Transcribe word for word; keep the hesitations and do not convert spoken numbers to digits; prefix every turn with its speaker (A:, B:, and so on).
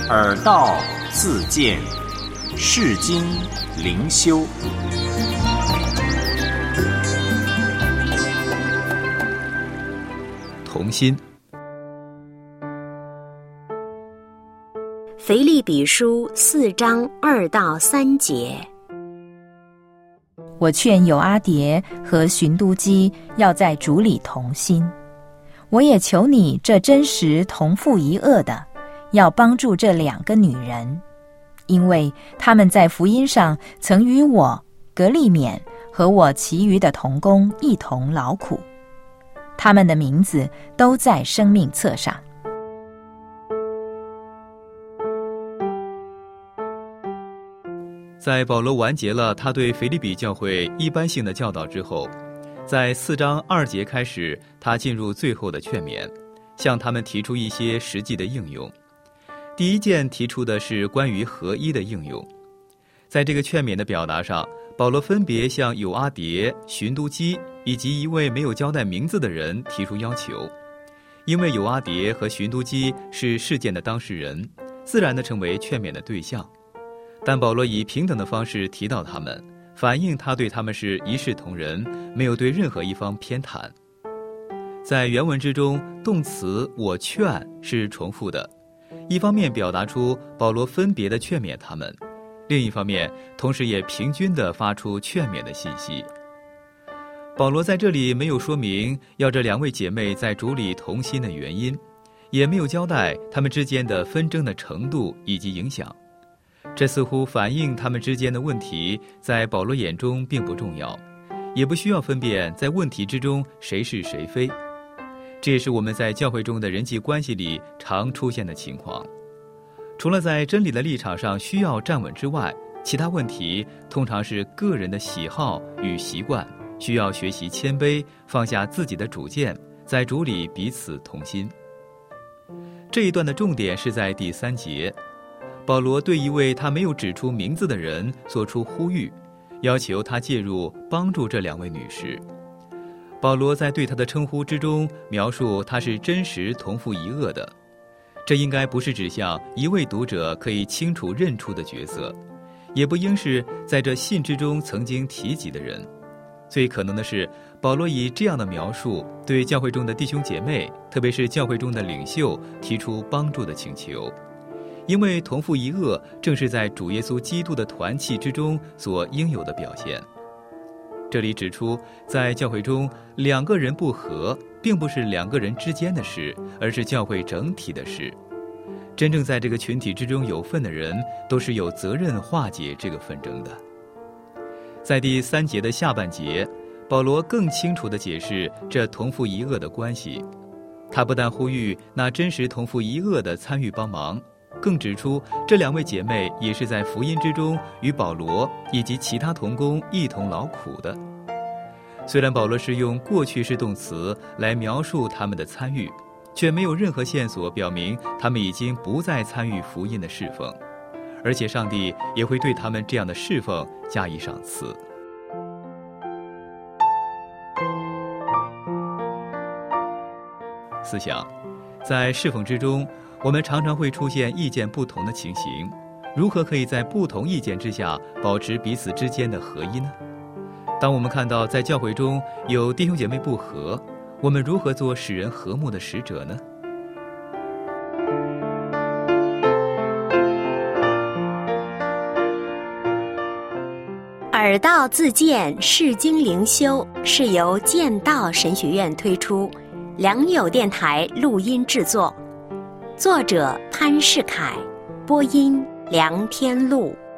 A: 耳道自见，世经灵修。
B: 同心。
C: 腓立比书四章二到三节。
D: 我劝友阿迭和寻都基要在主里同心。我也求你这真实同父一轭的，要帮助这两个女人，因为他们在福音上曾与我革利免和我其余的同工一同劳苦，他们的名字都在生命册上。
B: 在保罗完结了他对腓立比教会一般性的教导之后，在四章二节开始，他进入最后的劝勉，向他们提出一些实际的应用。第一件提出的是关于合一的应用。在这个劝勉的表达上，保罗分别向友阿迭、寻都基以及一位没有交代名字的人提出要求。因为友阿迭和寻都基是事件的当事人，自然地成为劝勉的对象。但保罗以平等的方式提到他们，反映他对他们是一视同仁，没有对任何一方偏袒。在原文之中，动词我劝是重复的，一方面表达出保罗分别的劝勉他们，另一方面同时也平均地发出劝勉的信息。保罗在这里没有说明要这两位姐妹在主里同心的原因，也没有交代他们之间的纷争的程度以及影响。这似乎反映他们之间的问题在保罗眼中并不重要，也不需要分辨在问题之中谁是谁非。这也是我们在教会中的人际关系里常出现的情况。除了在真理的立场上需要站稳之外，其他问题通常是个人的喜好与习惯，需要学习谦卑，放下自己的主见，在主里彼此同心。这一段的重点是在第三节，保罗对一位他没有指出名字的人做出呼吁，要求他介入帮助这两位女士。保罗在对他的称呼之中描述他是真实同父一轭的，这应该不是指向一位读者可以清楚认出的角色，也不应是在这信之中曾经提及的人。最可能的是，保罗以这样的描述对教会中的弟兄姐妹，特别是教会中的领袖提出帮助的请求，因为同父一轭正是在主耶稣基督的团契之中所应有的表现。这里指出，在教会中两个人不和并不是两个人之间的事，而是教会整体的事。真正在这个群体之中有份的人，都是有责任化解这个纷争的。在第三节的下半节，保罗更清楚地解释这同父一轭的关系。他不但呼吁那真实同父一轭的参与帮忙，更指出这两位姐妹也是在福音之中与保罗以及其他同工一同劳苦的。虽然保罗是用过去式动词来描述他们的参与，却没有任何线索表明他们已经不再参与福音的侍奉，而且上帝也会对他们这样的侍奉加以赏赐。思想，在侍奉之中，我们常常会出现意见不同的情形，如何可以在不同意见之下保持彼此之间的合一呢？当我们看到在教会中有弟兄姐妹不和，我们如何做使人和睦的使者呢？
C: 耳道自见，世经灵修是由剑道神学院推出，良友电台录音制作，作者潘世凯，播音梁天禄。